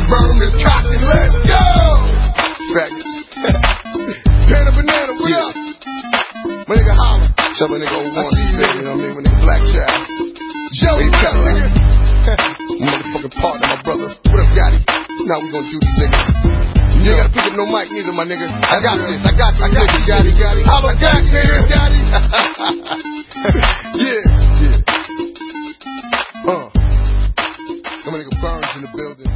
burn this cotton, let's go! Faggots. Pen a banana, what up? My nigga Holla. Shout my nigga O1, baby, you know what I mean? My nigga Black Child. Joey Pep, nigga. Motherfucking partner, my brother. What up, Gotti? Now we gonna do these niggas. You ain't gotta pick up no mic neither, my nigga. I got this, I got you, Gotti. Holla back, nigga, Gotti. Yeah. My nigga Burns in the building.